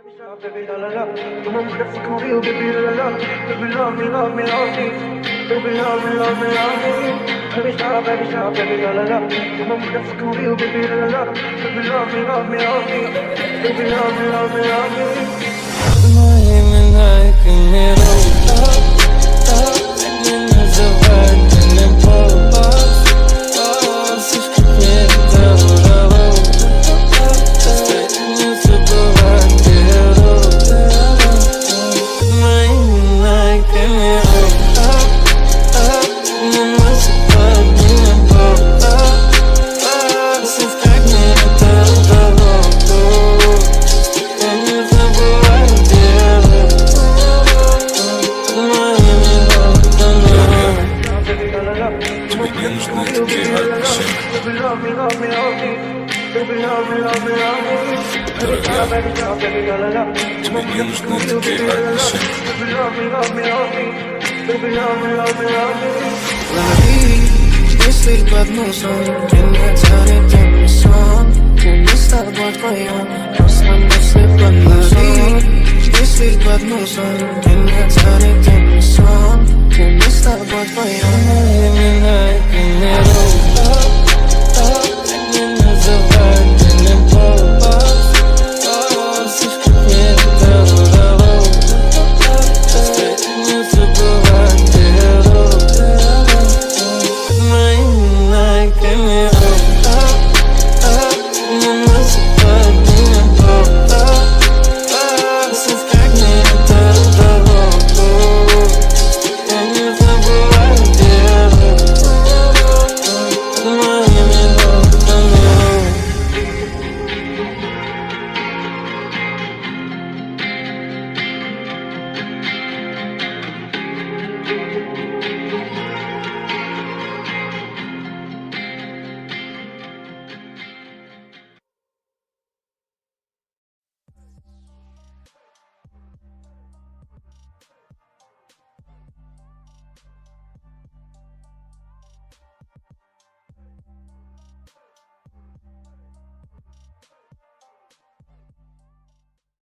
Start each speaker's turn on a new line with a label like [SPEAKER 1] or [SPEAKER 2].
[SPEAKER 1] Baby, la la la, I'm a motherfucking real, baby, la la la. Baby, love me, love me, love me. Baby, love me, love me, love me. Baby, stop, baby, la la la. I'm a motherfucking real, baby, la la la. Baby, love me, love me, love me. Baby, love me, love me, love me.
[SPEAKER 2] Тебе не нужны такие отношения. Тебе не нужны такие отношения.
[SPEAKER 3] Мысли под носом, меня тянет темный сон. Мы с тобой вдвоем, просто мысли под носом. Мысли под носом.